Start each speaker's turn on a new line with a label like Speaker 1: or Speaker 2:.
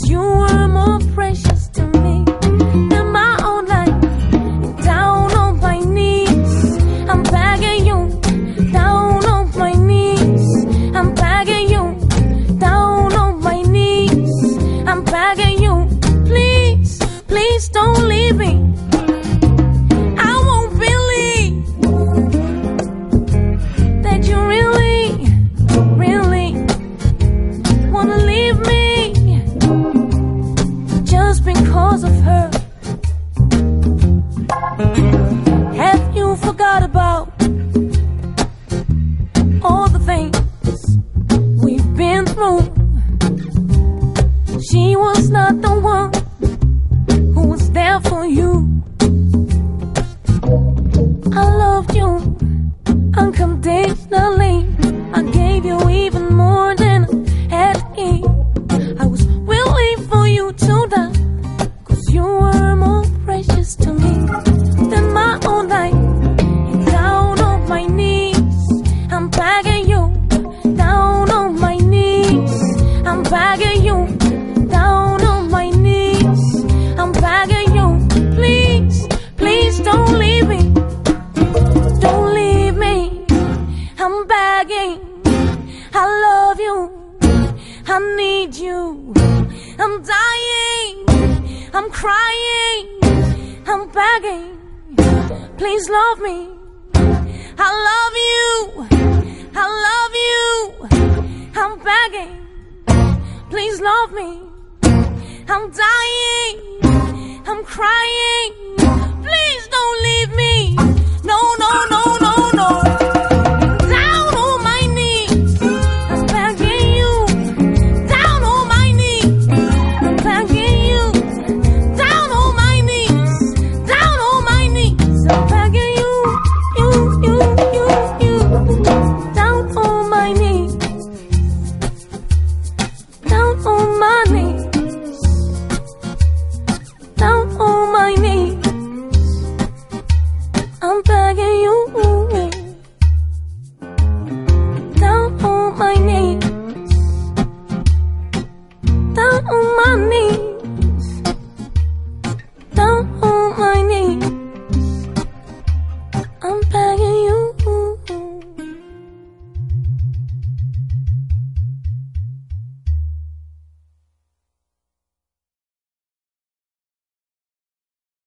Speaker 1: you were more precious to me than my own life. Down on my knees, I'm begging you. Down on my knees, I'm begging you. Down on my knees, I'm begging you. Please, please don't leave me. I won't believe that you really, really wanna leave me just because of her. Have you forgot about all the things we've been through? She was not the one who was there for you. I loved you unconditionally. I gave you even more than I had to give. I was willing for you to die, 'cause you were more precious to me than my own life. Down on my knees, I'm begging you. Down on my knees, I'm begging you. Down on my knees, I'm begging you. Please, please don't leave me. Don't leave me. I'm begging. I love you. I need you. I'm dying. I'm crying. I'm begging. Please love me. I love you. I love you. I'm begging. Please love me. I'm dying. I'm crying.